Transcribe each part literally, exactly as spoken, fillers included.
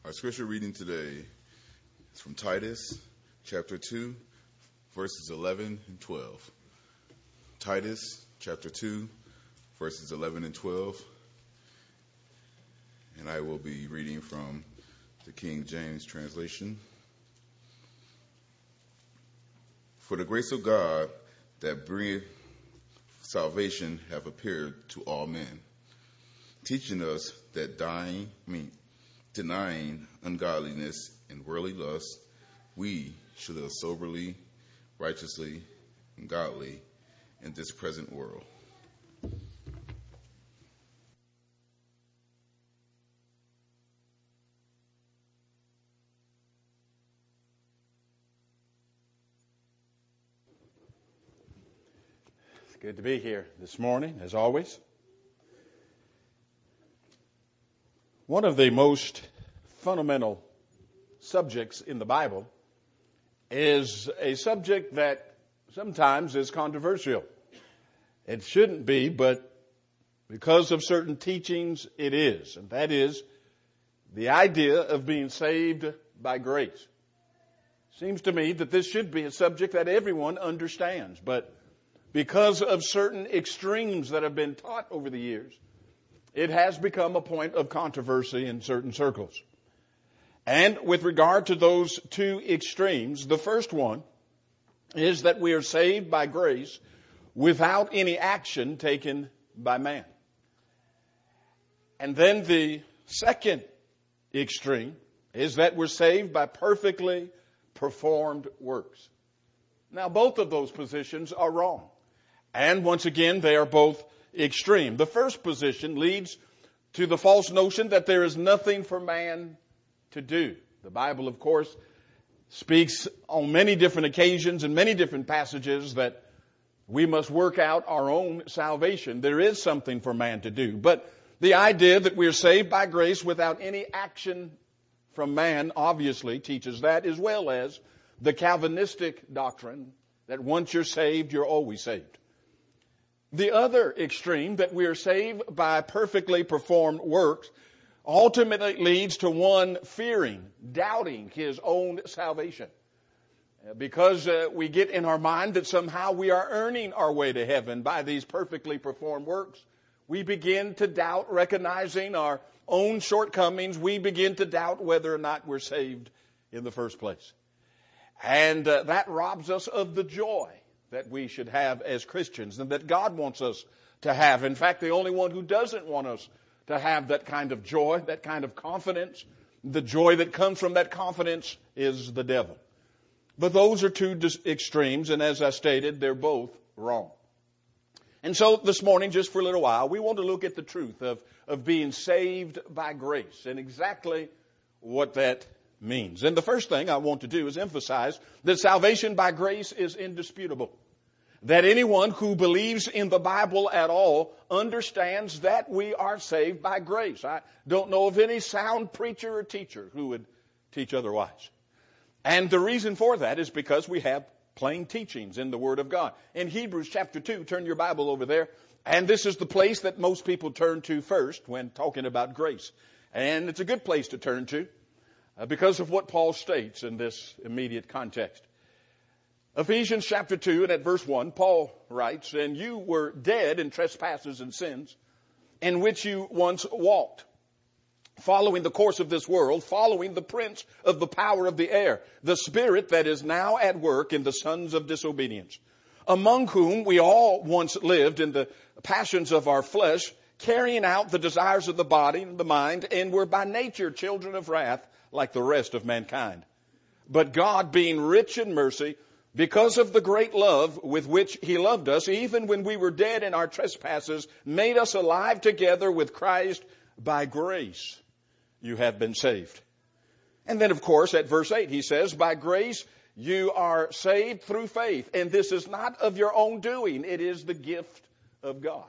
Our scripture reading today is from Titus chapter two, verses eleven and twelve. Titus chapter two, verses eleven and twelve. And I will be reading from the King James translation. For the grace of God that bringeth salvation have appeared to all men, teaching us that dying, I mean, denying ungodliness and worldly lust, we should live soberly, righteously, and godly in this present world. It's good to be here this morning, as always. One of the most fundamental subjects in the Bible is a subject that sometimes is controversial. It shouldn't be, but because of certain teachings, it is. And that is the idea of being saved by grace. Seems to me that this should be a subject that everyone understands, but because of certain extremes that have been taught over the years, it has become a point of controversy in certain circles. And with regard to those two extremes, the first one is that we are saved by grace without any action taken by man. And then the second extreme is that we're saved by perfectly performed works. Now, both of those positions are wrong. And once again, they are both extreme. The first position leads to the false notion that there is nothing for man to do. The Bible, of course, speaks on many different occasions and many different passages that we must work out our own salvation. There is something for man to do. But the idea that we are saved by grace without any action from man obviously teaches that, as well as the Calvinistic doctrine that once you're saved, you're always saved. The other extreme, that we are saved by perfectly performed works, ultimately leads to one fearing, doubting his own salvation. Because uh, we get in our mind that somehow we are earning our way to heaven by these perfectly performed works, we begin to doubt, recognizing our own shortcomings. We begin to doubt whether or not we're saved in the first place. And uh, that robs us of the joy that we should have as Christians and that God wants us to have. In fact, the only one who doesn't want us to have that kind of joy, that kind of confidence, the joy that comes from that confidence, is the devil. But those are two extremes, and as I stated, they're both wrong. And so this morning, just for a little while, we want to look at the truth of, of being saved by grace and exactly what that means. And the first thing I want to do is emphasize that salvation by grace is indisputable. That anyone who believes in the Bible at all understands that we are saved by grace. I don't know of any sound preacher or teacher who would teach otherwise. And the reason for that is because we have plain teachings in the Word of God. In Hebrews chapter two, turn your Bible over there, and this is the place that most people turn to first when talking about grace. And it's a good place to turn to, because of what Paul states in this immediate context. Ephesians chapter two and at verse one, Paul writes, "And you were dead in trespasses and sins, in which you once walked, following the course of this world, following the prince of the power of the air, the spirit that is now at work in the sons of disobedience, among whom we all once lived in the passions of our flesh, carrying out the desires of the body and the mind, and were by nature children of wrath, like the rest of mankind. But God, being rich in mercy, because of the great love with which He loved us, even when we were dead in our trespasses, made us alive together with Christ. By grace you have been saved." And then, of course, at verse eight, he says, "By grace you are saved through faith, and this is not of your own doing. It is the gift of God."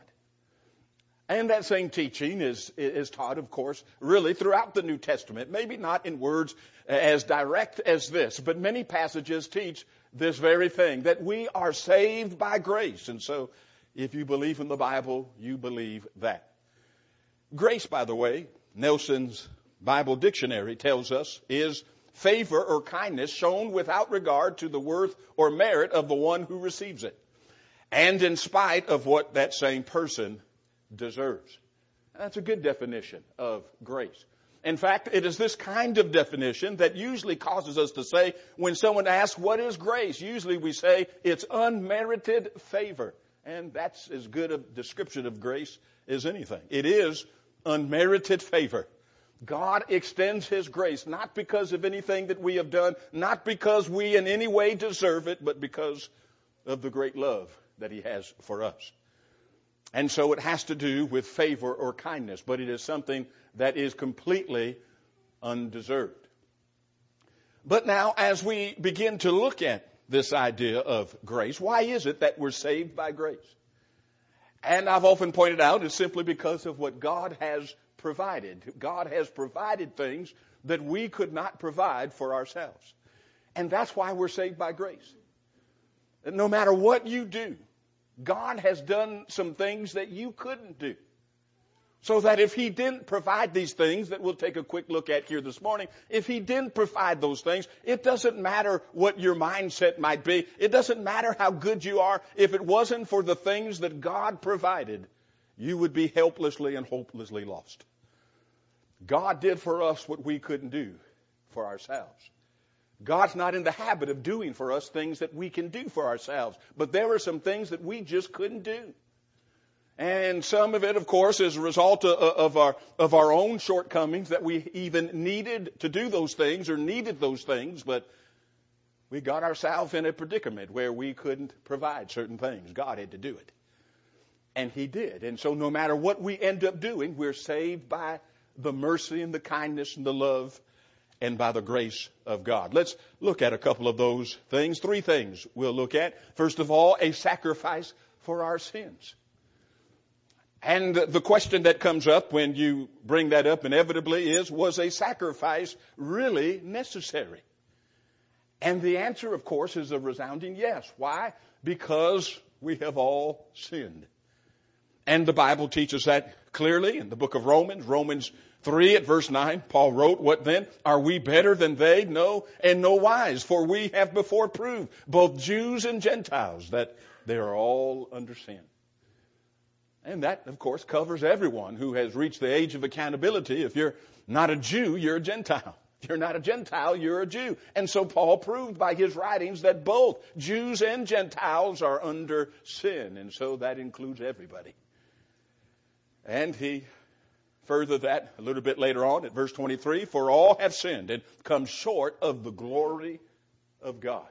And that same teaching is, is taught, of course, really throughout the New Testament. Maybe not in words as direct as this, but many passages teach this very thing, that we are saved by grace. And so if you believe in the Bible, you believe that. Grace, by the way, Nelson's Bible Dictionary tells us is favor or kindness shown without regard to the worth or merit of the one who receives it, and in spite of what that same person deserves. That's a good definition of grace. In fact, it is this kind of definition that usually causes us to say, when someone asks, what is grace? Usually we say, it's unmerited favor. And that's as good a description of grace as anything. It is unmerited favor. God extends His grace, not because of anything that we have done, not because we in any way deserve it, but because of the great love that He has for us. And so it has to do with favor or kindness, but it is something that is completely undeserved. But now, as we begin to look at this idea of grace, why is it that we're saved by grace? And I've often pointed out it's simply because of what God has provided. God has provided things that we could not provide for ourselves. And that's why we're saved by grace. No matter what you do, God has done some things that you couldn't do. So that if He didn't provide these things that we'll take a quick look at here this morning, if He didn't provide those things, it doesn't matter what your mindset might be. It doesn't matter how good you are. If it wasn't for the things that God provided, you would be helplessly and hopelessly lost. God did for us what we couldn't do for ourselves. God's not in the habit of doing for us things that we can do for ourselves. But there are some things that we just couldn't do. And some of it, of course, is a result of, of our of our own shortcomings, that we even needed to do those things or needed those things, but we got ourselves in a predicament where we couldn't provide certain things. God had to do it. And He did. And so no matter what we end up doing, we're saved by the mercy and the kindness and the love and by the grace of God. Let's look at a couple of those things. Three things we'll look at. First of all, a sacrifice for our sins. And the question that comes up when you bring that up inevitably is, was a sacrifice really necessary? And the answer, of course, is a resounding yes. Why? Because we have all sinned. And the Bible teaches that clearly in the book of Romans, Romans three at verse nine, Paul wrote, what then? Are we better than they? No, and no wise. For we have before proved, both Jews and Gentiles, that they are all under sin. And that, of course, covers everyone who has reached the age of accountability. If you're not a Jew, you're a Gentile. If you're not a Gentile, you're a Jew. And so Paul proved by his writings that both Jews and Gentiles are under sin. And so that includes everybody. And he furthered that a little bit later on at verse twenty-three. For all have sinned and come short of the glory of God.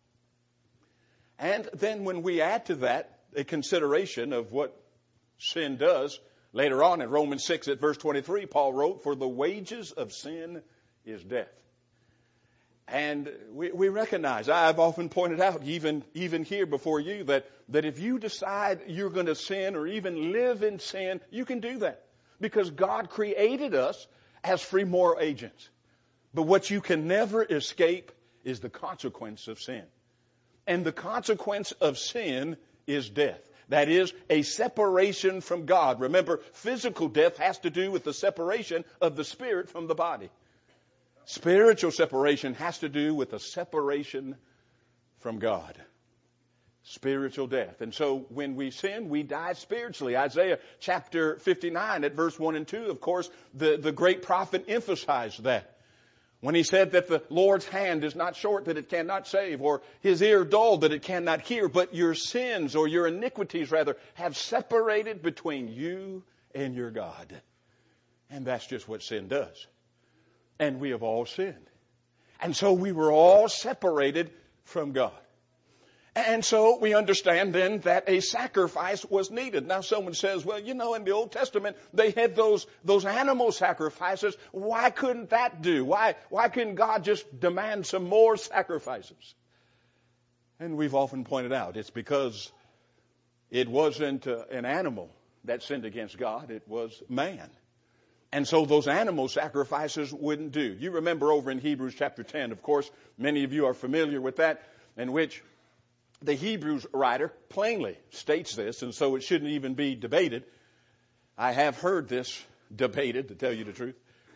And then when we add to that a consideration of what sin does, later on in Romans six at verse twenty-three, Paul wrote, for the wages of sin is death. And we, we recognize, I've often pointed out, even, even here before you, that, that if you decide you're going to sin or even live in sin, you can do that. Because God created us as free moral agents. But what you can never escape is the consequence of sin. And the consequence of sin is death. That is a separation from God. Remember, physical death has to do with the separation of the spirit from the body. Spiritual separation has to do with the separation from God. Spiritual death. And so when we sin, we die spiritually. Isaiah chapter fifty-nine at verse one and two, of course, the, the great prophet emphasized that. When he said that the Lord's hand is not short that it cannot save, or His ear dull that it cannot hear, but your sins, or your iniquities rather, have separated between you and your God. And that's just what sin does. And we have all sinned. And so we were all separated from God. And so we understand then that a sacrifice was needed. Now someone says, well, you know, in the Old Testament, they had those, those animal sacrifices. Why couldn't that do? Why, why couldn't God just demand some more sacrifices? And we've often pointed out, it's because it wasn't uh, an animal that sinned against God. It was man. And so those animal sacrifices wouldn't do. You remember over in Hebrews chapter ten, of course, many of you are familiar with that, in which the Hebrews writer plainly states this, and so it shouldn't even be debated. I have heard this debated, to tell you the truth.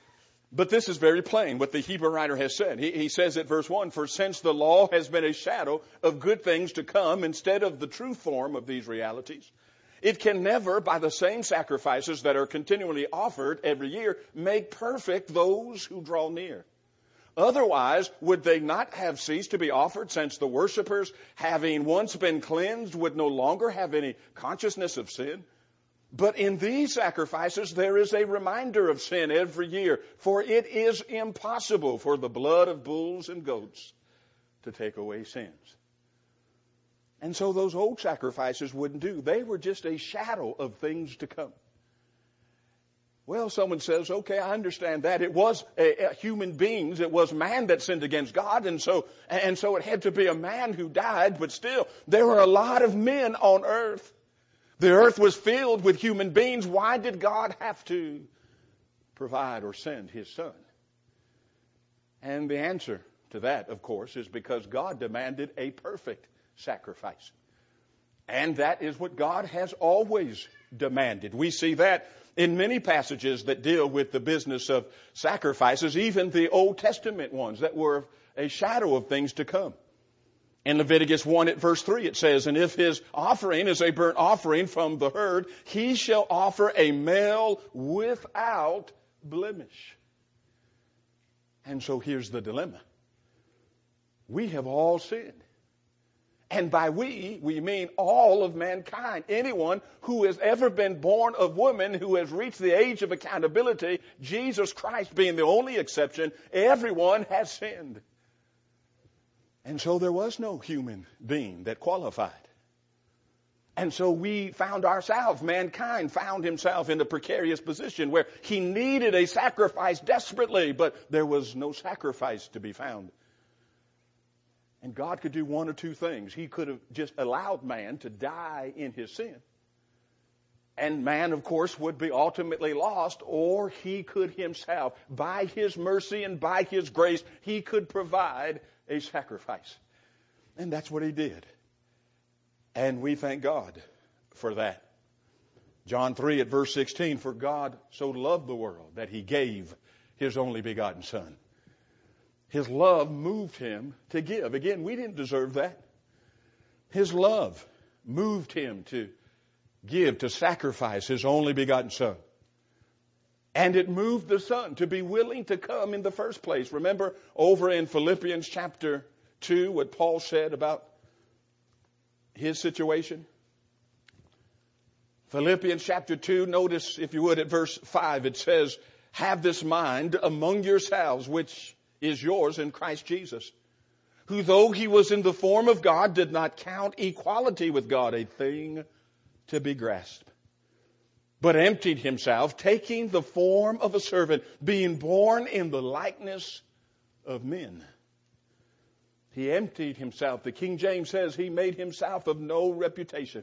But this is very plain, what the Hebrew writer has said. He, he says at verse one, for since the law has been a shadow of good things to come instead of the true form of these realities, it can never, by the same sacrifices that are continually offered every year, make perfect those who draw near. Otherwise, would they not have ceased to be offered, since the worshipers, having once been cleansed, would no longer have any consciousness of sin? But in these sacrifices, there is a reminder of sin every year, for it is impossible for the blood of bulls and goats to take away sins. And so those old sacrifices wouldn't do. They were just a shadow of things to come. Well, someone says, okay, I understand that. It was a, a human beings. It was man that sinned against God. And so, and so it had to be a man who died. But still, there were a lot of men on earth. The earth was filled with human beings. Why did God have to provide or send his son? And the answer to that, of course, is because God demanded a perfect sacrifice. And that is what God has always demanded. We see that in many passages that deal with the business of sacrifices, even the Old Testament ones that were a shadow of things to come. In Leviticus one at verse three it says, and if his offering is a burnt offering from the herd, he shall offer a male without blemish. And so here's the dilemma. We have all sinned. And by we, we mean all of mankind. Anyone who has ever been born of woman, who has reached the age of accountability, Jesus Christ being the only exception, everyone has sinned. And so there was no human being that qualified. And so we found ourselves, mankind found himself in a precarious position where he needed a sacrifice desperately, but there was no sacrifice to be found. And God could do one or two things. He could have just allowed man to die in his sin. And man, of course, would be ultimately lost, or he could himself, by his mercy and by his grace, he could provide a sacrifice. And that's what he did. And we thank God for that. John three at verse sixteen, for God so loved the world that he gave his only begotten Son. His love moved him to give. Again, we didn't deserve that. His love moved him to give, to sacrifice his only begotten Son. And it moved the Son to be willing to come in the first place. Remember over in Philippians chapter two what Paul said about his situation? Philippians chapter two, notice if you would at verse five, it says, have this mind among yourselves, which is yours in Christ Jesus, who though he was in the form of God, did not count equality with God a thing to be grasped, but emptied himself, taking the form of a servant, being born in the likeness of men. He emptied himself. The King James says he made himself of no reputation.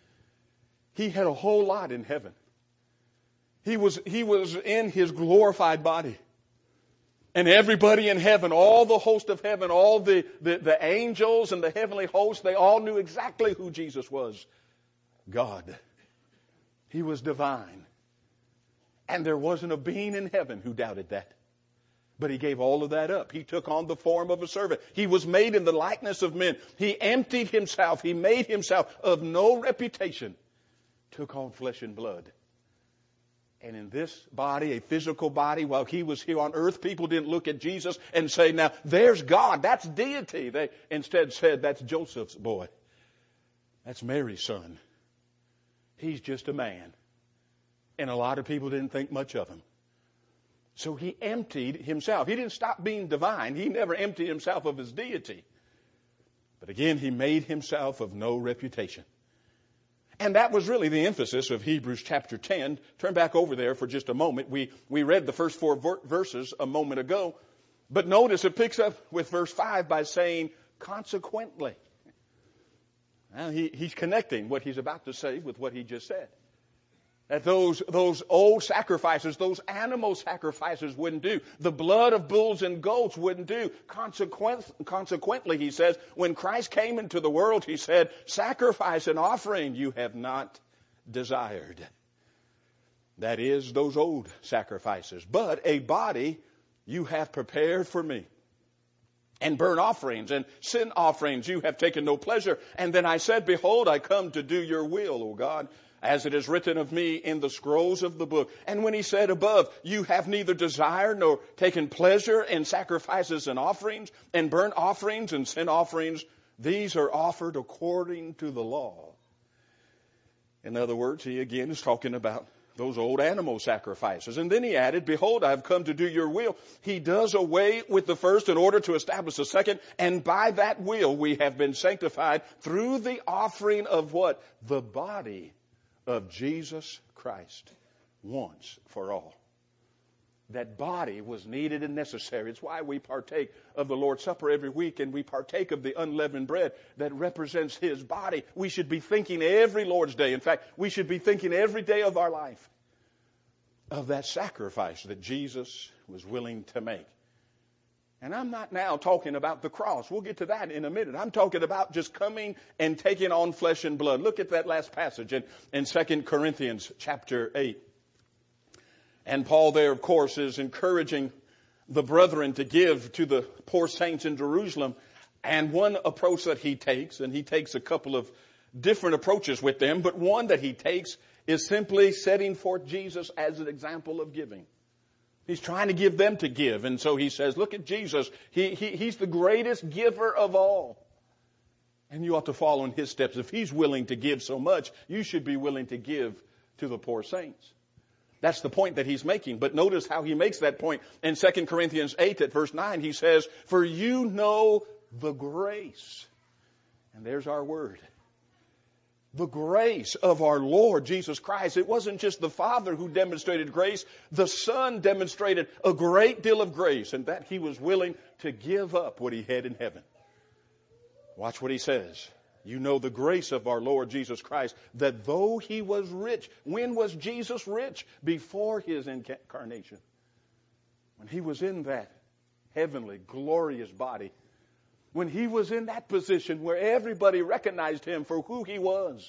He had a whole lot in heaven. He was, he was in his glorified body. And everybody in heaven, all the host of heaven, all the, the, the angels and the heavenly hosts, they all knew exactly who Jesus was. God. He was divine. And there wasn't a being in heaven who doubted that. But he gave all of that up. He took on the form of a servant. He was made in the likeness of men. He emptied himself. He made himself of no reputation. Took on flesh and blood. And in this body, a physical body, while he was here on earth, people didn't look at Jesus and say, now, there's God. That's deity. They instead said, that's Joseph's boy. That's Mary's son. He's just a man. And a lot of people didn't think much of him. So he emptied himself. He didn't stop being divine. He never emptied himself of his deity. But again, he made himself of no reputation. And that was really the emphasis of Hebrews chapter ten. Turn back over there for just a moment. We, we read the first four ver- verses a moment ago. But notice it picks up with verse five by saying, consequently. Now he, he's connecting what he's about to say with what he just said. That those, those old sacrifices, those animal sacrifices wouldn't do. The blood of bulls and goats wouldn't do. Consequent, consequently, he says, when Christ came into the world, he said, sacrifice and offering you have not desired. That is, those old sacrifices. But a body you have prepared for me. And burnt offerings and sin offerings you have taken no pleasure. And then I said, behold, I come to do your will, O God, as it is written of me in the scrolls of the book. And when he said above, you have neither desired nor taken pleasure in sacrifices and offerings and burnt offerings and sin offerings, these are offered according to the law. In other words, he again is talking about those old animal sacrifices. And then he added, behold, I have come to do your will. He does away with the first in order to establish the second. And by that will we have been sanctified through the offering of what? The body of Jesus Christ once for all. That body was needed and necessary. It's why we partake of the Lord's Supper every week, and we partake of the unleavened bread that represents His body. We should be thinking every Lord's Day. In fact, we should be thinking every day of our life of that sacrifice that Jesus was willing to make. And I'm not now talking about the cross. We'll get to that in a minute. I'm talking about just coming and taking on flesh and blood. Look at that last passage in, in Second Corinthians chapter eight. And Paul there, of course, is encouraging the brethren to give to the poor saints in Jerusalem. And one approach that he takes, and he takes a couple of different approaches with them, but one that he takes is simply setting forth Jesus as an example of giving. He's trying to give them to give. And so he says, look at Jesus. He, he, he's the greatest giver of all. And you ought to follow in his steps. If he's willing to give so much, you should be willing to give to the poor saints. That's the point that he's making. But notice how he makes that point. In Second Corinthians eight at verse nine, he says, for you know the grace. And there's our word. The grace of our Lord Jesus Christ. It wasn't just the Father who demonstrated grace. The Son demonstrated a great deal of grace, and that he was willing to give up what he had in heaven. Watch what he says. You know the grace of our Lord Jesus Christ, that though he was rich, when was Jesus rich? Before his incarnation. When he was in that heavenly, glorious body. When he was in that position where everybody recognized him for who he was.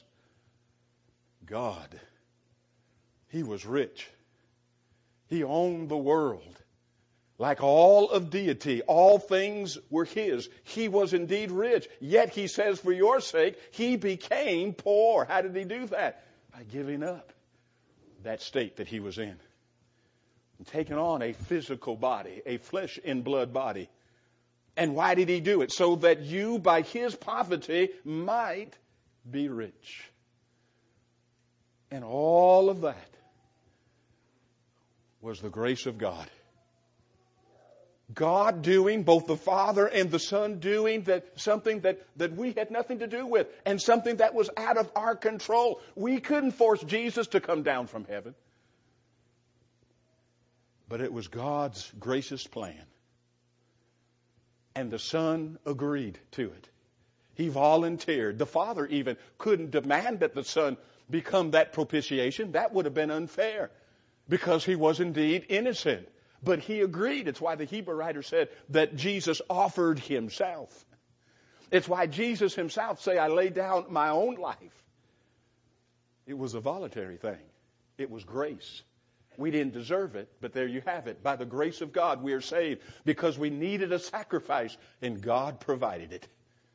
God. He was rich. He owned the world. Like all of deity, all things were his. He was indeed rich. Yet he says, for your sake, he became poor. How did he do that? By giving up that state that he was in. And taking on a physical body, a flesh and blood body. And why did he do it? So that you, by his poverty, might be rich. And all of that was the grace of God. God doing, both the Father and the Son doing that something that, that we had nothing to do with, and something that was out of our control. We couldn't force Jesus to come down from heaven. But it was God's gracious plan. And the Son agreed to it. He volunteered. The Father even couldn't demand that the Son become that propitiation. That would have been unfair, because he was indeed innocent. But he agreed. It's why the Hebrew writer said that Jesus offered himself. It's why Jesus himself said, I lay down my own life. It was a voluntary thing. It was grace. We didn't deserve it, but there you have it. By the grace of God, we are saved because we needed a sacrifice, and God provided it.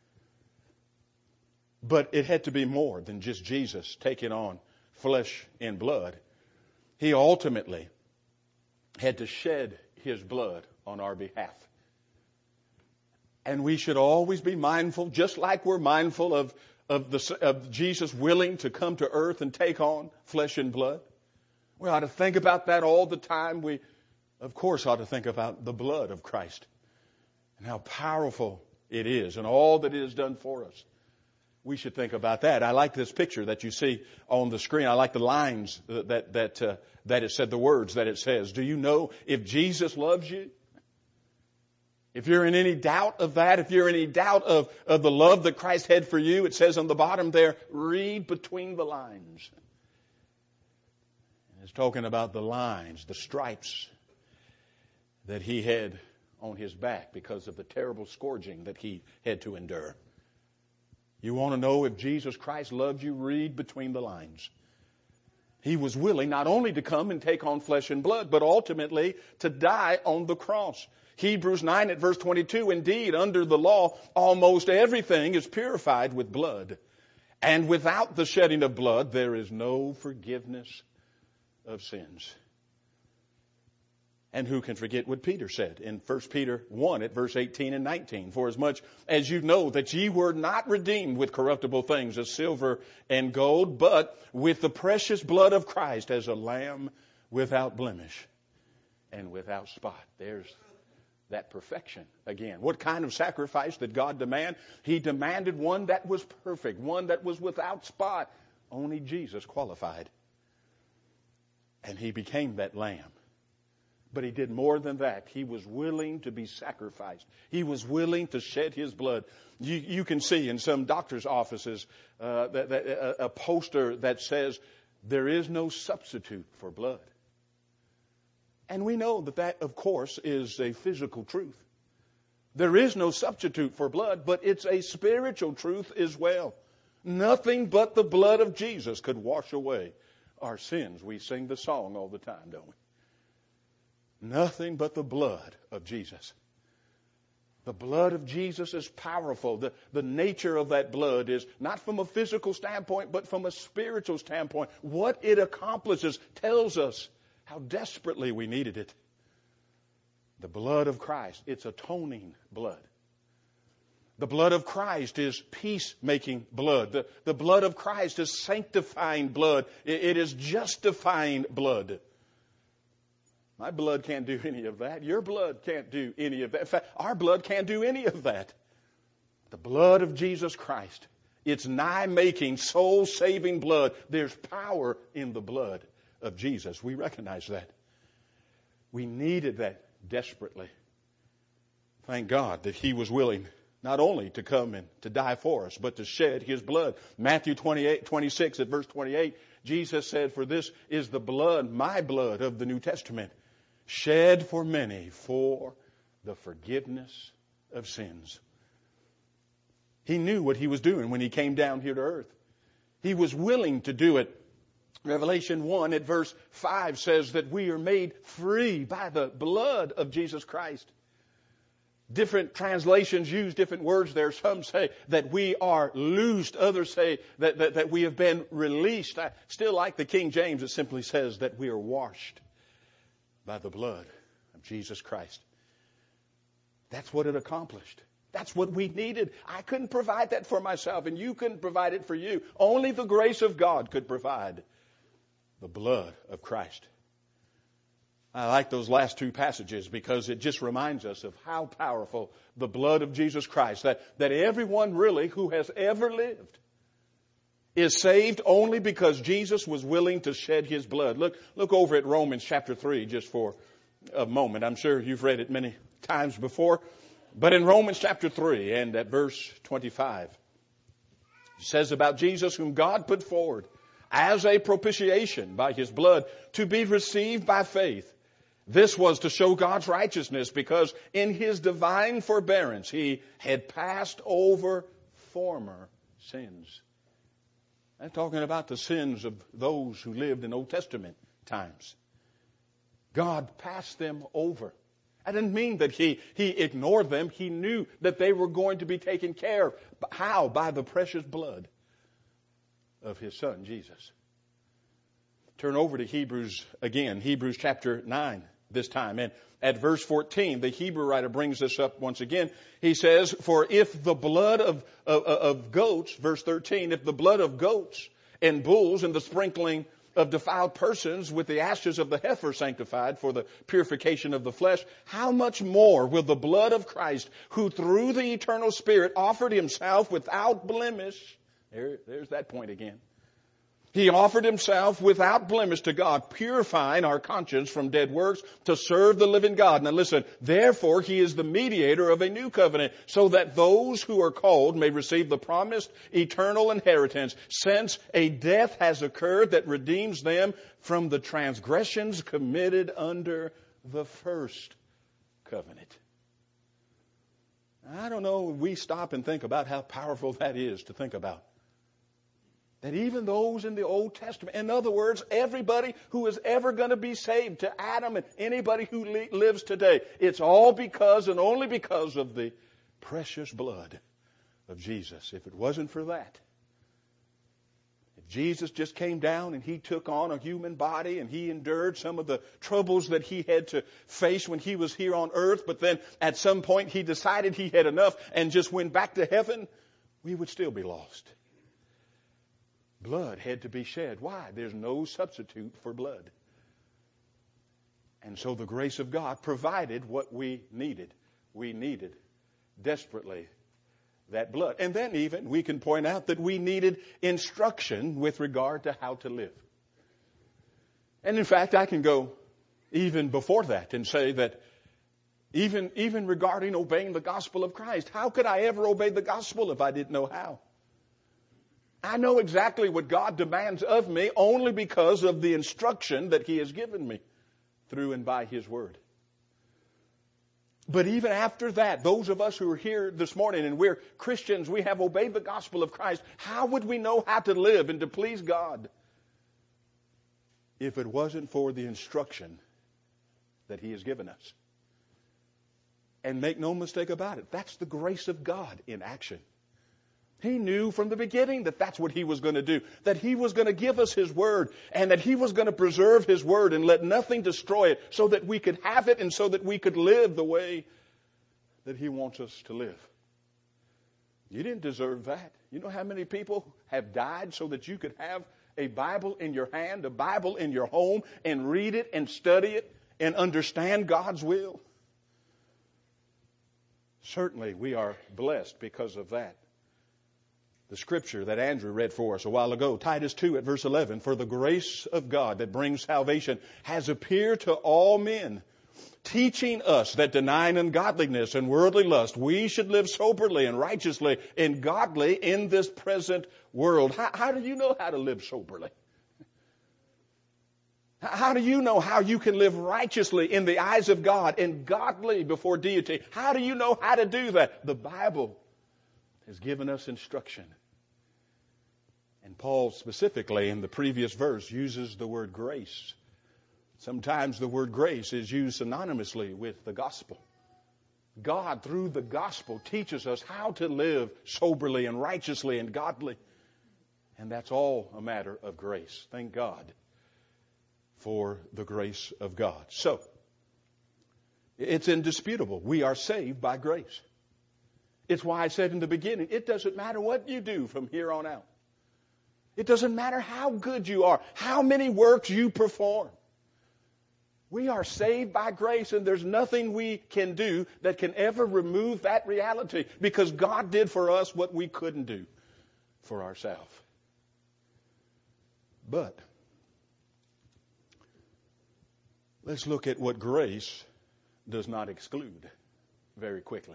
But it had to be more than just Jesus taking on flesh and blood. He ultimately had to shed his blood on our behalf. And we should always be mindful, just like we're mindful of, of, the, of Jesus willing to come to earth and take on flesh and blood. We ought to think about that all the time. We, of course, ought to think about the blood of Christ and how powerful it is and all that it has done for us. We should think about that. I like this picture that you see on the screen. I like the lines that that uh, that it said, the words that it says. Do you know if Jesus loves you? If you're in any doubt of that, if you're in any doubt of, of the love that Christ had for you, it says on the bottom there, read between the lines. It's talking about the lines, the stripes that he had on his back because of the terrible scourging that he had to endure. You want to know if Jesus Christ loves you? Read between the lines. He was willing not only to come and take on flesh and blood, but ultimately to die on the cross. Hebrews nine at verse twenty-two, indeed, under the law, almost everything is purified with blood. And without the shedding of blood, there is no forgiveness of sins. And who can forget what Peter said in First Peter one at verse eighteen and nineteen? For as much as you know that ye were not redeemed with corruptible things as silver and gold, but with the precious blood of Christ as a lamb without blemish and without spot. There's that perfection again. What kind of sacrifice did God demand? He demanded one that was perfect, one that was without spot. Only Jesus qualified. And he became that lamb. But he did more than that. He was willing to be sacrificed. He was willing to shed his blood. You, you can see in some doctor's offices uh, that, that, a, a poster that says, there is no substitute for blood. And we know that that, of course, is a physical truth. There is no substitute for blood, but it's a spiritual truth as well. Nothing but the blood of Jesus could wash away our sins. We sing the song all the time, don't we? Nothing but the blood of Jesus. The blood of Jesus is powerful. The, the nature of that blood is not from a physical standpoint, but from a spiritual standpoint. What it accomplishes tells us how desperately we needed it. The blood of Christ, it's atoning blood. The blood of Christ is peacemaking blood. The, the blood of Christ is sanctifying blood. It, it is justifying blood. My blood can't do any of that. Your blood can't do any of that. In fact, our blood can't do any of that. The blood of Jesus Christ. It's nigh-making, soul-saving blood. There's power in the blood of Jesus. We recognize that. We needed that desperately. Thank God that He was willing not only to come and to die for us, but to shed His blood. Matthew twenty-eight, twenty-six at verse twenty-eight, Jesus said, for this is the blood, my blood of the New Testament, shed for many for the forgiveness of sins. He knew what He was doing when He came down here to earth. He was willing to do it. Revelation one at verse five says that we are made free by the blood of Jesus Christ. Different translations use different words there. Some say that we are loosed. Others say that, that, that we have been released. I still like the King James. It simply says that we are washed by the blood of Jesus Christ. That's what it accomplished. That's what we needed. I couldn't provide that for myself, and you couldn't provide it for you. Only the grace of God could provide the blood of Christ. I like those last two passages because it just reminds us of how powerful the blood of Jesus Christ, that, that everyone really who has ever lived is saved only because Jesus was willing to shed His blood. Look, look over at Romans chapter three just for a moment. I'm sure you've read it many times before. But in Romans chapter three and at verse twenty-five, it says about Jesus whom God put forward as a propitiation by His blood to be received by faith. This was to show God's righteousness because in His divine forbearance He had passed over former sins. I'm talking about the sins of those who lived in Old Testament times. God passed them over. That didn't mean that he, he ignored them. He knew that they were going to be taken care of. How? By the precious blood of His Son, Jesus. Turn over to Hebrews again, Hebrews chapter nine this time. And at verse fourteen, the Hebrew writer brings this up once again. He says, for if the blood of, of, of goats, verse thirteen, if the blood of goats and bulls and the sprinkling of defiled persons with the ashes of the heifer sanctified for the purification of the flesh, how much more will the blood of Christ, who through the eternal Spirit offered Himself without blemish, there, there's that point again. He offered Himself without blemish to God, purifying our conscience from dead works to serve the living God. Now listen, therefore He is the mediator of a new covenant, so that those who are called may receive the promised eternal inheritance, since a death has occurred that redeems them from the transgressions committed under the first covenant. I don't know, we stop and think about how powerful that is to think about. That even those in the Old Testament, in other words, everybody who is ever going to be saved, to Adam and anybody who li- lives today, it's all because and only because of the precious blood of Jesus. If it wasn't for that, if Jesus just came down and he took on a human body and he endured some of the troubles that he had to face when he was here on earth, but then at some point he decided he had enough and just went back to heaven, we would still be lost. Blood had to be shed. Why? There's no substitute for blood. And so the grace of God provided what we needed. We needed desperately that blood. And then even we can point out that we needed instruction with regard to how to live. And in fact, I can go even before that and say that even, even regarding obeying the gospel of Christ, how could I ever obey the gospel if I didn't know how? I know exactly what God demands of me only because of the instruction that he has given me through and by his word. But even after that, those of us who are here this morning and we're Christians, we have obeyed the gospel of Christ, how would we know how to live and to please God if it wasn't for the instruction that he has given us? And make no mistake about it, that's the grace of God in action. He knew from the beginning that that's what he was going to do, that he was going to give us his word and that he was going to preserve his word and let nothing destroy it so that we could have it and so that we could live the way that he wants us to live. You didn't deserve that. You know how many people have died so that you could have a Bible in your hand, a Bible in your home, and read it and study it and understand God's will? Certainly we are blessed because of that. The scripture that Andrew read for us a while ago, Titus two at verse eleven, for the grace of God that brings salvation has appeared to all men, teaching us that denying ungodliness and worldly lust, we should live soberly and righteously and godly in this present world. How, how do you know how to live soberly? How do you know how you can live righteously in the eyes of God and godly before deity? How do you know how to do that? The Bible has given us instruction. And Paul specifically in the previous verse uses the word grace. Sometimes the word grace is used synonymously with the gospel. God, through the gospel, teaches us how to live soberly and righteously and godly. And that's all a matter of grace. Thank God for the grace of God. So, it's indisputable. We are saved by grace. It's why I said in the beginning, it doesn't matter what you do from here on out. It doesn't matter how good you are, how many works you perform. We are saved by grace, and there's nothing we can do that can ever remove that reality, because God did for us what we couldn't do for ourselves. But let's look at what grace does not exclude very quickly.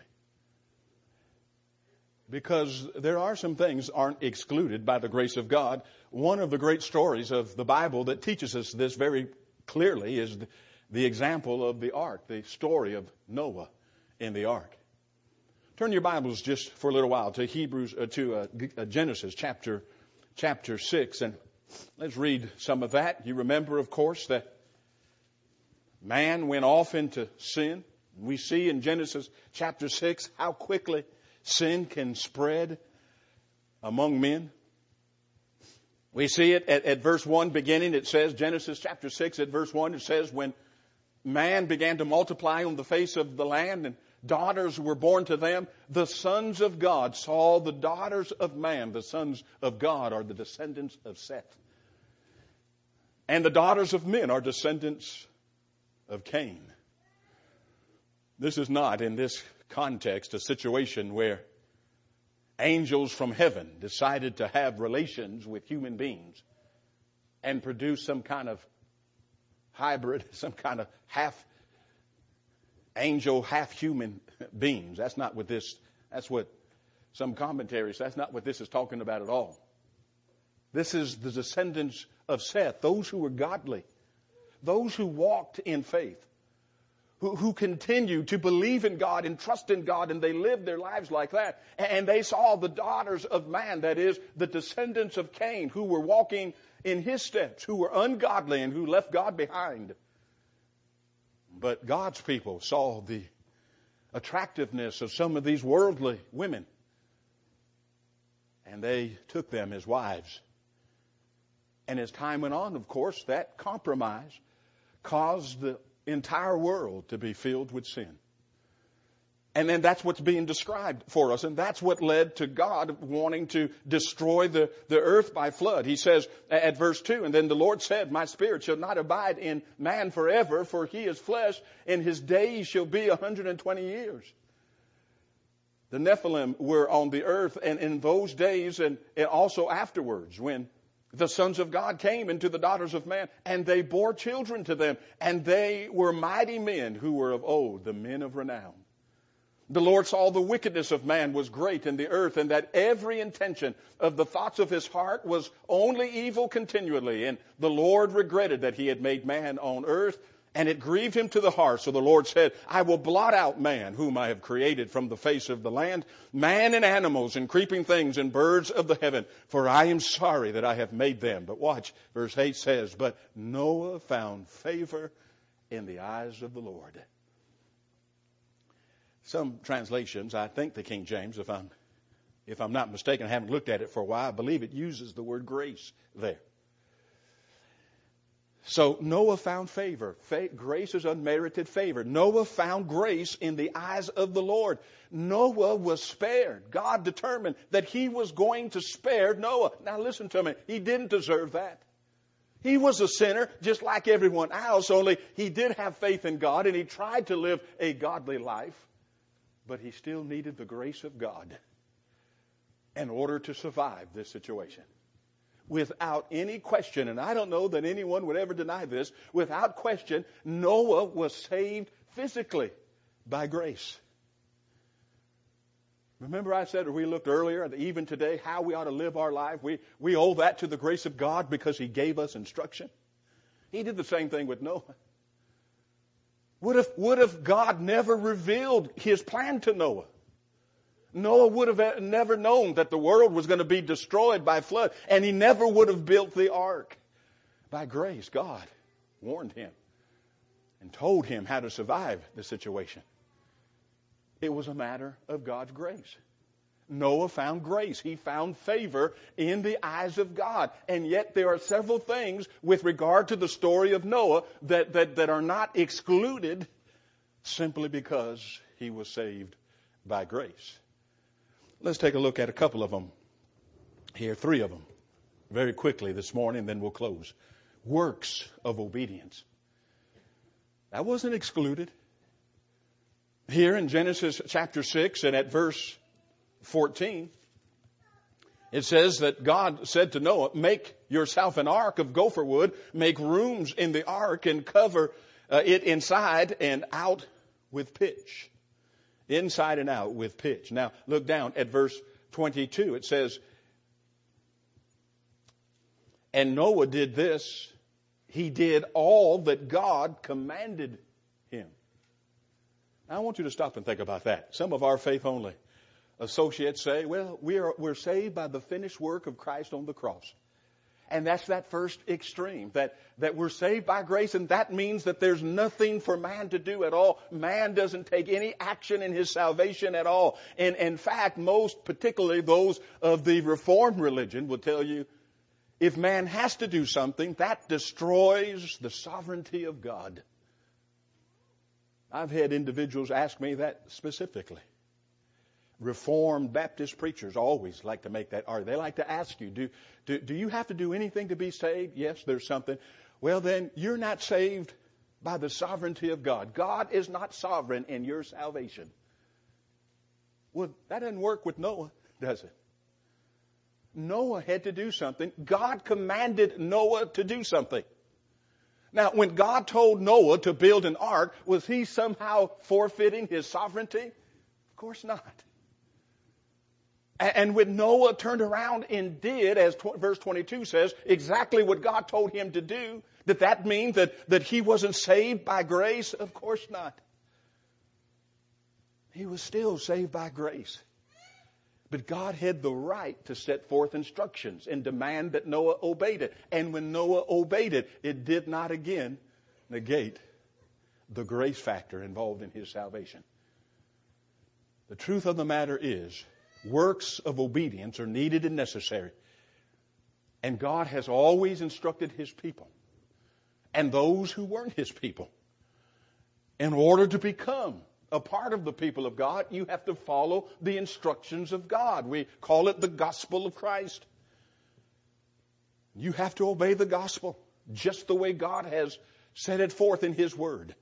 Because there are some things aren't excluded by the grace of God. One of the great stories of the Bible that teaches us this very clearly is the, the example of the ark, the story of Noah in the ark. Turn your Bibles just for a little while to Hebrews, uh, to uh, Genesis chapter chapter six, and let's read some of that. You remember, of course, that man went off into sin. We see in Genesis chapter six how quickly sin can spread among men. We see it at, at verse one beginning. It says, Genesis chapter six at verse one, it says, when man began to multiply on the face of the land and daughters were born to them, the sons of God saw the daughters of man. The sons of God are the descendants of Seth. And the daughters of men are descendants of Cain. This is not, in this context, a situation where angels from heaven decided to have relations with human beings and produce some kind of hybrid, some kind of half angel, half human beings. That's not what this, that's what some commentaries, that's not what this is talking about at all. This is the descendants of Seth, those who were godly, those who walked in faith, who, who continued to believe in God and trust in God, and they lived their lives like that. And they saw the daughters of man, that is, the descendants of Cain, who were walking in his steps, who were ungodly and who left God behind. But God's people saw the attractiveness of some of these worldly women, and they took them as wives. And as time went on, of course, that compromise caused the entire world to be filled with sin. And then that's what's being described for us. And that's what led to God wanting to destroy the, the earth by flood. He says at verse two, and then the Lord said, my spirit shall not abide in man forever, for he is flesh, and his days shall be one hundred twenty years. The Nephilim were on the earth, and in those days and, and also afterwards, when the sons of God came into the daughters of man, and they bore children to them, and they were mighty men who were of old, the men of renown. The Lord saw the wickedness of man was great in the earth, and that every intention of the thoughts of his heart was only evil continually. And the Lord regretted that he had made man on earth, and it grieved him to the heart. So the Lord said, I will blot out man, whom I have created from the face of the land, man and animals and creeping things and birds of the heaven, for I am sorry that I have made them. But watch, verse eight says, but Noah found favor in the eyes of the Lord. Some translations, I think the King James, if I'm, if I'm not mistaken, I haven't looked at it for a while, I believe it uses the word grace there. So Noah found favor. Fa- grace is unmerited favor. Noah found grace in the eyes of the Lord. Noah was spared. God determined that he was going to spare Noah. Now listen to me. He didn't deserve that. He was a sinner just like everyone else, only he did have faith in God and he tried to live a godly life. But he still needed the grace of God in order to survive this situation. Without any question, and I don't know that anyone would ever deny this, without question, Noah was saved physically by grace. Remember I said, or we looked earlier, that even today, how we ought to live our life, we, we owe that to the grace of God because he gave us instruction. He did the same thing with Noah. What if, what if God never revealed his plan to Noah? Noah would have never known that the world was going to be destroyed by flood, and he never would have built the ark. By grace, God warned him and told him how to survive the situation. It was a matter of God's grace. Noah found grace. He found favor in the eyes of God. And yet there are several things with regard to the story of Noah that, that, that are not excluded simply because he was saved by grace. Let's take a look at a couple of them here, three of them, very quickly this morning, then we'll close. Works of obedience. That wasn't excluded. Here in Genesis chapter six and at verse fourteen, it says that God said to Noah, make yourself an ark of gopher wood, make rooms in the ark and cover uh, it inside and out with pitch. Inside and out with pitch. Now look down at verse twenty-two. It says, and Noah did this. He did all that God commanded him. Now I want you to stop and think about that. Some of our faith only associates say, well, we are, we're saved by the finished work of Christ on the cross. And that's that first extreme, that, that we're saved by grace, and that means that there's nothing for man to do at all. Man doesn't take any action in his salvation at all. And in fact, most particularly those of the Reformed religion will tell you, if man has to do something, that destroys the sovereignty of God. I've had individuals ask me that specifically. Reformed Baptist preachers always like to make that argument. They like to ask you, do, do, do you have to do anything to be saved? Yes, there's something. Well, then you're not saved by the sovereignty of God. God is not sovereign in your salvation. Well, that doesn't work with Noah, does it? Noah had to do something. God commanded Noah to do something. Now, when God told Noah to build an ark, was he somehow forfeiting his sovereignty? Of course not. And when Noah turned around and did, as verse twenty-two says, exactly what God told him to do, did that mean that, that he wasn't saved by grace? Of course not. He was still saved by grace. But God had the right to set forth instructions and demand that Noah obeyed it. And when Noah obeyed it, it did not again negate the grace factor involved in his salvation. The truth of the matter is, works of obedience are needed and necessary. And God has always instructed His people and those who weren't His people. In order to become a part of the people of God, you have to follow the instructions of God. We call it the gospel of Christ. You have to obey the gospel just the way God has set it forth in His Word.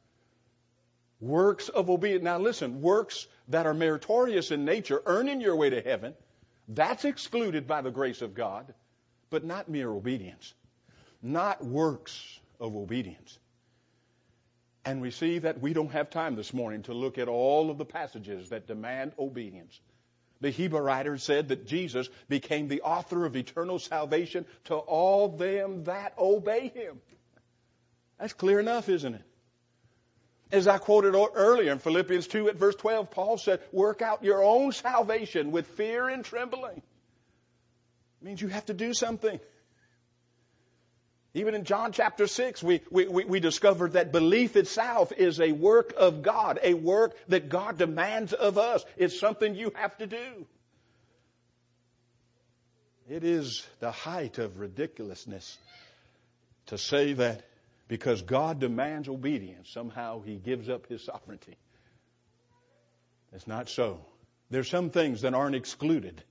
Works of obedience. Now listen, works that are meritorious in nature, earning your way to heaven, that's excluded by the grace of God, but not mere obedience. Not works of obedience. And we see that we don't have time this morning to look at all of the passages that demand obedience. The Hebrew writer said that Jesus became the author of eternal salvation to all them that obey Him. That's clear enough, isn't it? As I quoted earlier in Philippians two at verse twelve, Paul said, work out your own salvation with fear and trembling. It means you have to do something. Even in John chapter six, we, we, we discovered that belief itself is a work of God, a work that God demands of us. It's something you have to do. It is the height of ridiculousness to say that because God demands obedience, somehow He gives up His sovereignty. It's not so. There's some things that aren't excluded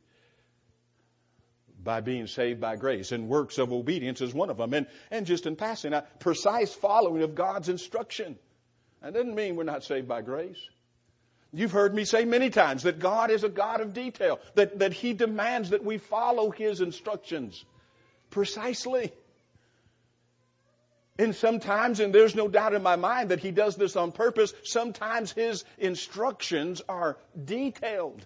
by being saved by grace, and works of obedience is one of them. And, and just in passing, a precise following of God's instruction. That doesn't mean we're not saved by grace. You've heard me say many times that God is a God of detail, that, that He demands that we follow His instructions precisely. And sometimes, and there's no doubt in my mind that He does this on purpose, sometimes His instructions are detailed.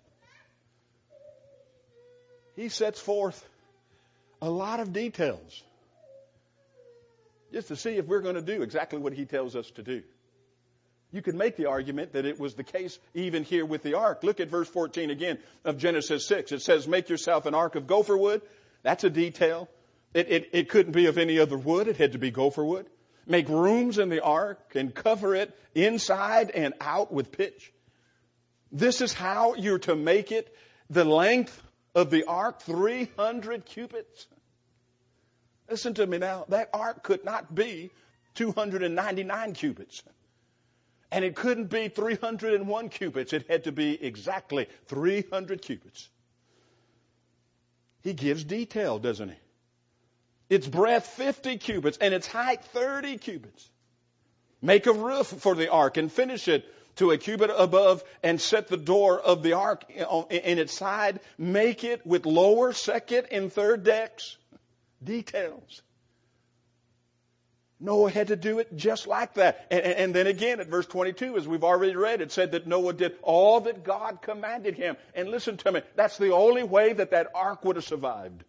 He sets forth a lot of details just to see if we're going to do exactly what He tells us to do. You could make the argument that it was the case even here with the ark. Look at verse fourteen again of Genesis six. It says, make yourself an ark of gopher wood. That's a detail. It, it, it couldn't be of any other wood. It had to be gopher wood. Make rooms in the ark and cover it inside and out with pitch. This is how you're to make it. The length of the ark, three hundred cubits. Listen to me now. That ark could not be two hundred ninety-nine cubits. And it couldn't be three hundred one cubits. It had to be exactly three hundred cubits. He gives detail, doesn't He? Its breadth fifty cubits and its height thirty cubits. Make a roof for the ark and finish it to a cubit above, and set the door of the ark in its side. Make it with lower, second, and third decks. Details. Noah had to do it just like that. And, and then again at verse twenty-two, as we've already read, it said that Noah did all that God commanded him. And listen to me, that's the only way that that ark would have survived.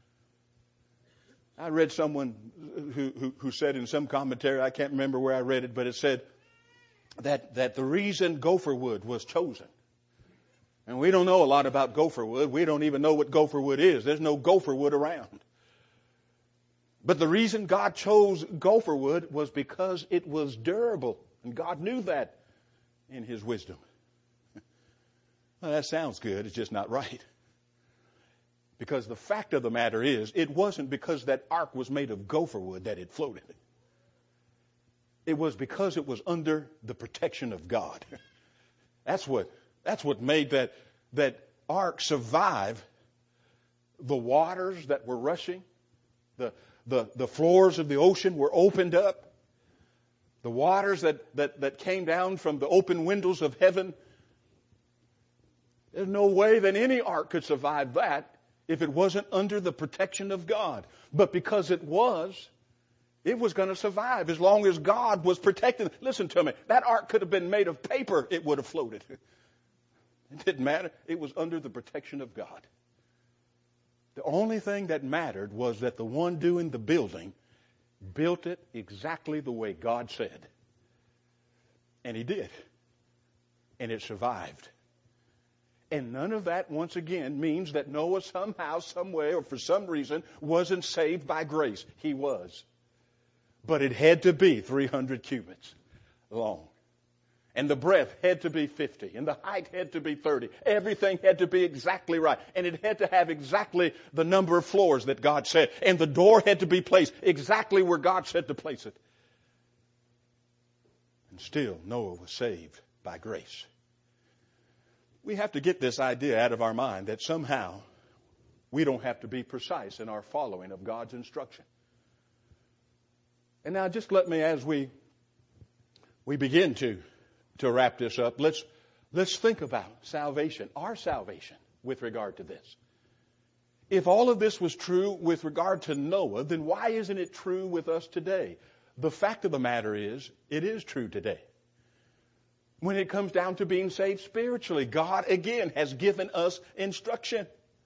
I read someone who, who, who said in some commentary, I can't remember where I read it, but it said, That, that the reason gopher wood was chosen. And we don't know a lot about gopher wood. We don't even know what gopher wood is. There's no gopher wood around. But the reason God chose gopher wood was because it was durable. And God knew that in His wisdom. Well, that sounds good. It's just not right. Because the fact of the matter is, it wasn't because that ark was made of gopher wood that it floated. It was because it was under the protection of God. That's what, that's what made that, that ark survive the waters that were rushing. The, the, the floors of the ocean were opened up. The waters that, that, that came down from the open windows of heaven. There's no way that any ark could survive that if it wasn't under the protection of God. But because it was, it was going to survive as long as God was protecting it. Listen to me. That ark could have been made of paper. It would have floated. It didn't matter. It was under the protection of God. The only thing that mattered was that the one doing the building built it exactly the way God said. And he did. and it survived. And none of that, once again, means that Noah somehow, some way, or for some reason, wasn't saved by grace. He was. But it had to be three hundred cubits long. And the breadth had to be fifty. And the height had to be thirty. Everything had to be exactly right. And it had to have exactly the number of floors that God said. And the door had to be placed exactly where God said to place it. And still, Noah was saved by grace. We have to get this idea out of our mind that somehow we don't have to be precise in our following of God's instruction. And now just let me, as we we begin to, to wrap this up, let's, let's think about salvation, our salvation with regard to this. If all of this was true with regard to Noah, then why isn't it true with us today? The fact of the matter is, it is true today. When it comes down to being saved spiritually, God, again, has given us instruction.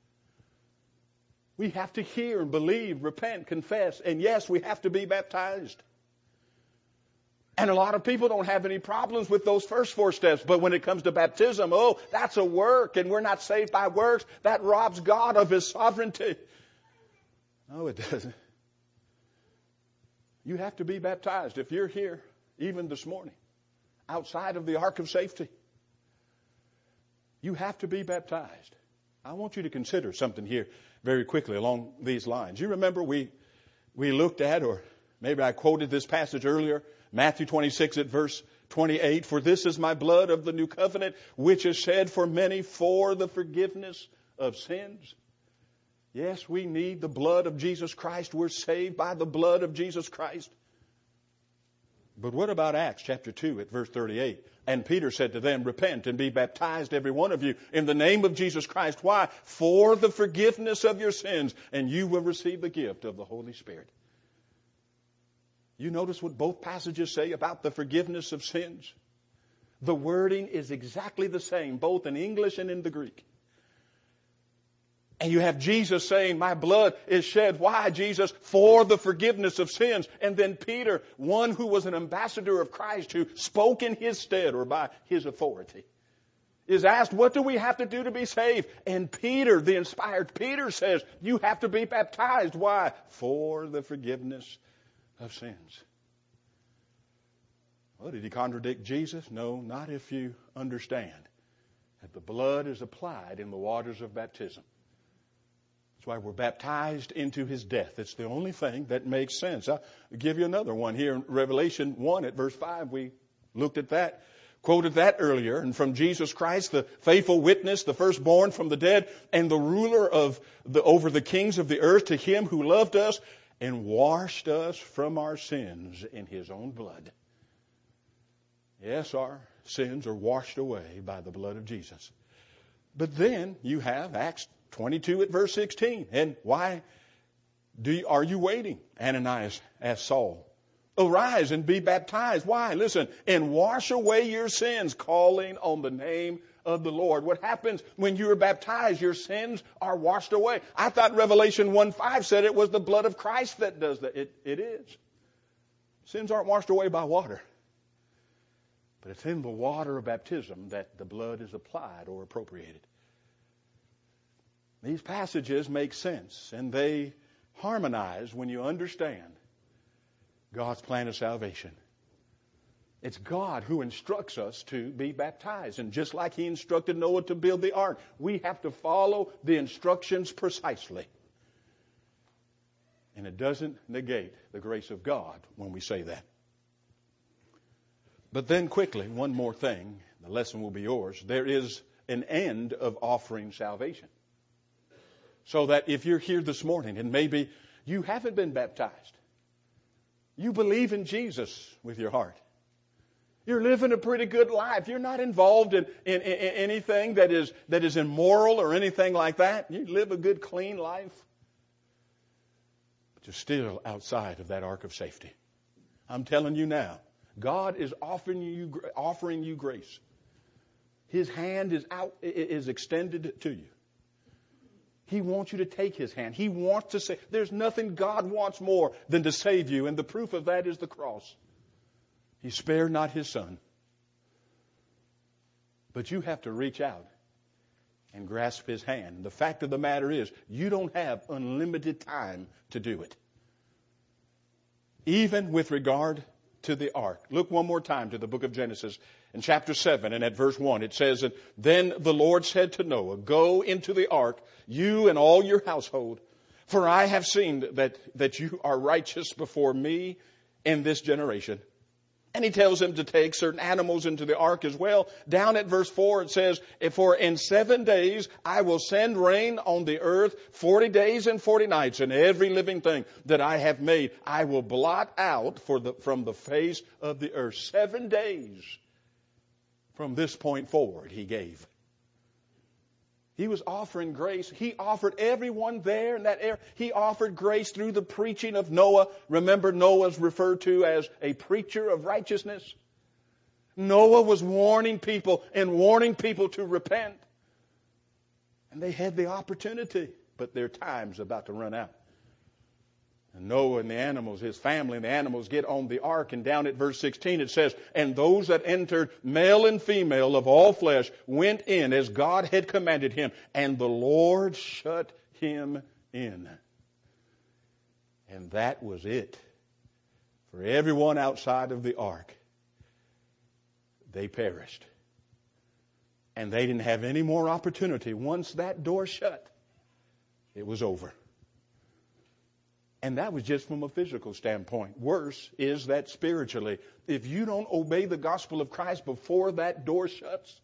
We have to hear and believe, repent, confess, and yes, we have to be baptized. And a lot of people don't have any problems with those first four steps, but when it comes to baptism, oh, that's a work, and we're not saved by works. That robs God of His sovereignty. No, it doesn't. You have to be baptized. If you're here, even this morning, outside of the ark of safety, you have to be baptized. I want you to consider something here very quickly along these lines. You remember we we looked at, or maybe I quoted this passage earlier, Matthew twenty-six at verse twenty-eight, "For this is my blood of the new covenant, which is shed for many for the forgiveness of sins." Yes, we need the blood of Jesus Christ. We're saved by the blood of Jesus Christ. But what about Acts chapter two at verse thirty-eight? "And Peter said to them, Repent and be baptized every one of you in the name of Jesus Christ." Why? "For the forgiveness of your sins, and you will receive the gift of the Holy Spirit." You notice what both passages say about the forgiveness of sins? The wording is exactly the same, both in English and in the Greek. And you have Jesus saying, "My blood is shed." Why, Jesus? "For the forgiveness of sins." And then Peter, one who was an ambassador of Christ, who spoke in His stead or by His authority, is asked, what do we have to do to be saved? And Peter, the inspired Peter, says, you have to be baptized. Why? For the forgiveness of sins. Well, did he contradict Jesus? No, not if you understand that the blood is applied in the waters of baptism. That's why we're baptized into His death. It's the only thing that makes sense. I'll give you another one here in Revelation one at verse five. We looked at that, quoted that earlier. "And from Jesus Christ, the faithful witness, the firstborn from the dead, and the ruler of the over the kings of the earth, to Him who loved us and washed us from our sins in His own blood." Yes, our sins are washed away by the blood of Jesus. But then you have Acts twenty-two at verse sixteen. "And why do you, are you waiting?" Ananias asked Saul. "Arise and be baptized." Why? Listen, "and wash away your sins, calling on the name of the Lord." What happens when you are baptized? Your sins are washed away. I thought Revelation one five said it was the blood of Christ that does that. It, it is. Sins aren't washed away by water. But it's in the water of baptism that the blood is applied or appropriated. These passages make sense, and they harmonize when you understand God's plan of salvation. It's God who instructs us to be baptized. And just like He instructed Noah to build the ark, we have to follow the instructions precisely. And it doesn't negate the grace of God when we say that. But then quickly, one more thing. The lesson will be yours. There is an end of offering salvation. So that if you're here this morning and maybe you haven't been baptized, you believe in Jesus with your heart, you're living a pretty good life, you're not involved in, in, in anything that is, that is immoral or anything like that, you live a good, clean life, but you're still outside of that ark of safety. I'm telling you now, God is offering you, offering you grace. His hand is out, is extended to you. He wants you to take His hand. He wants to say, there's nothing God wants more than to save you. And the proof of that is the cross. He spared not His Son. But you have to reach out and grasp his hand. The fact of the matter is, you don't have unlimited time to do it. Even with regard to the ark. Look one more time to the book of Genesis in chapter seven and at verse one. It says, "Then the Lord said to Noah, go into the ark, you and all your household, for I have seen that, that you are righteous before me in this generation." And he tells him to take certain animals into the ark as well. Down at verse four it says, "For in seven days I will send rain on the earth, forty days and forty nights, and every living thing that I have made I will blot out for the, from the face of the earth." Seven days from this point forward he gave. He was offering grace. He offered everyone there in that area. He offered grace through the preaching of Noah. Remember, Noah's referred to as a preacher of righteousness. Noah was warning people and warning people to repent. And they had the opportunity, but their time's about to run out. And Noah and the animals, his family and the animals get on the ark, and down at verse sixteen it says, "And those that entered, male and female of all flesh, went in as God had commanded him, and the Lord shut him in." And that was it. For everyone outside of the ark, they perished. And they didn't have any more opportunity. Once that door shut, it was over. And that was just from a physical standpoint. Worse is that spiritually, if you don't obey the gospel of Christ before that door shuts,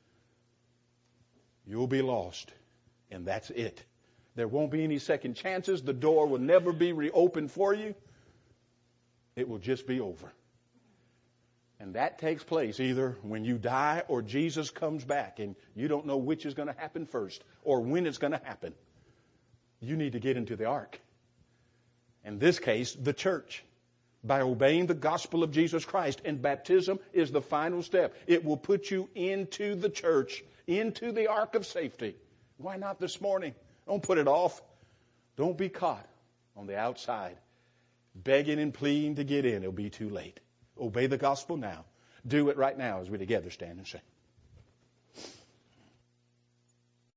you'll be lost. And that's it. There won't be any second chances. The door will never be reopened for you. It will just be over. And that takes place either when you die or Jesus comes back, and you don't know which is going to happen first or when it's going to happen. You need to get into the ark. In this case, the church, by obeying the gospel of Jesus Christ. And baptism is the final step. It will put you into the church, into the ark of safety. Why not this morning? Don't put it off. Don't be caught on the outside, begging and pleading to get in. It'll be too late. Obey the gospel now. Do it right now as we together stand and sing.